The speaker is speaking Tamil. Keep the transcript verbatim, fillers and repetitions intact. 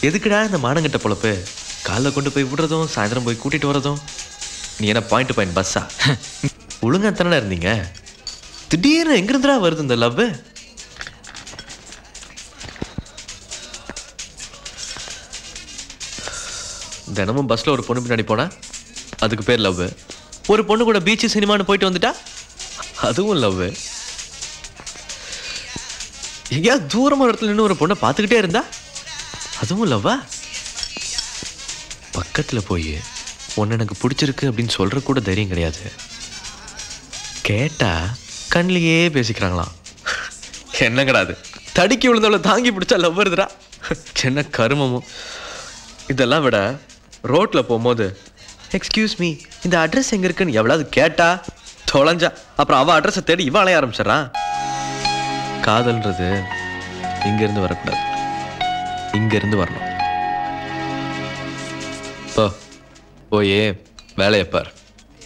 எதுக்குடா இந்த மானங்கிட்ட பொழப்பு? காலைல கொண்டு போய் விடுறதும் சாயந்தரம் போய் கூட்டிட்டு வரதும். நீ என்ன பாயிண்ட் டு பாயிண்ட் பஸ்ஸா? ஒழுங்கா தானே இருந்தீங்க. திடீர்னு எங்கிருந்துடா வருது இந்த லவ்? தினமும் பஸ்ல ஒரு பொண்ணு பின்னாடி போனா அதுக்கு பேர் லவ். ஒரு பொண்ணு கூட பீச்சு சினிமான்னு போயிட்டு வந்துட்டா அதுவும் லவ். எங்கேயாவது தூரமான இடத்துல நின்று ஒரு பொண்ணை பார்த்துக்கிட்டே இருந்தா அதுவும் லவ்வா? பக்கத்துல போய் ஒன்னு எனக்கு பிடிச்சிருக்கு அப்படின்னு சொல்ற கூட தைரியம் கிடையாது. கேட்டா கண்ணிலேயே பேசிக்கிறாங்களாம். என்ன கிடையாது, தடிக்கி விழுந்தவளை தாங்கி பிடிச்சா லவ் வருதுடா. என்ன கருமமும். இதெல்லாம் விட ரோட்ல போகும்போது எக்ஸ்கியூஸ் மீ இந்த அட்ரஸ் எங்க இருக்குன்னு எவ்வளவு கேட்டா தொலைஞ்சா அப்புறம் அவ அட்ரஸை தேடி இவ அலைய ஆரம்பிச்சிடறான். காதல்ன்றது இங்க இருந்து வரக்கூடாது, இங்க இருந்து வரணும். போ போயே வேலையை பார்.